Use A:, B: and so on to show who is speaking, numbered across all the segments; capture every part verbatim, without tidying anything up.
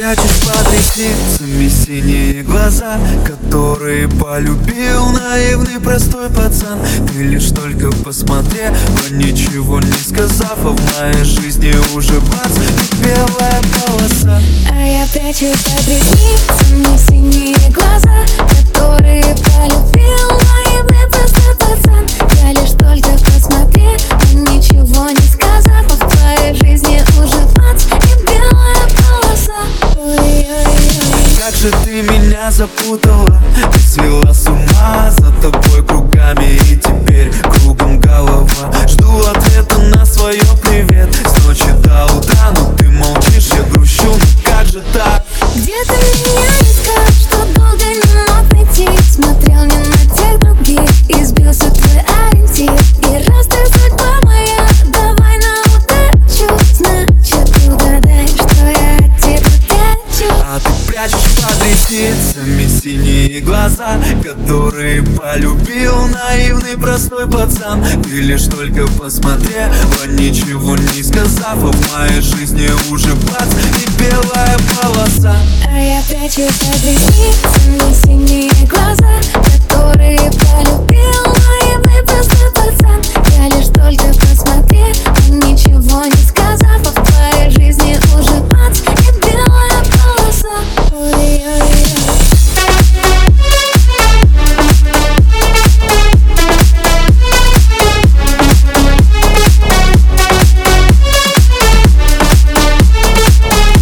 A: прячешь под ресницами синие глаза, которые полюбил наивный простой пацан. Ты лишь только посмотрела, ничего не сказав, а в моей жизни уже бац, белая полоса.
B: А я прячу под ресницами синие глаза, которые полюбил наивный простой пацан. Я лишь только посмотрела, ничего не сказав, а в твоей жизни уже бац, и белая полоса. Ой-ой-ой.
A: Как же ты меня запутала, ты свела с ума, за тобой кругами и теперь кругом голова. Жду ответа на свое привет с ночи до утра, но ты молчишь, я грущу, ну как же так?
B: Где ты меня искал, что долго не мог найти? Смотрел не на тех других и сбился твой ориентир. И раз ты судьба моя, давай на удачу. Значит, угадай, что я от тебя прячу.
A: А ты прячешь под ресницами синие глаза, которые полюбил наивный простой пацан. Ты лишь только посмотрела, ничего не сказав, а в моей жизни уже бац, и белая полоса.
B: А я прячу под ресницами синие глаза, которые полюбил наивный простой пацан. Я лишь только посмотрела, ничего не сказав, а в твоей жизни уже бац, и белая полоса. Ой-ой-ой.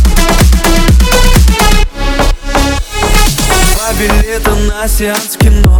A: Билеты на сеанс кино,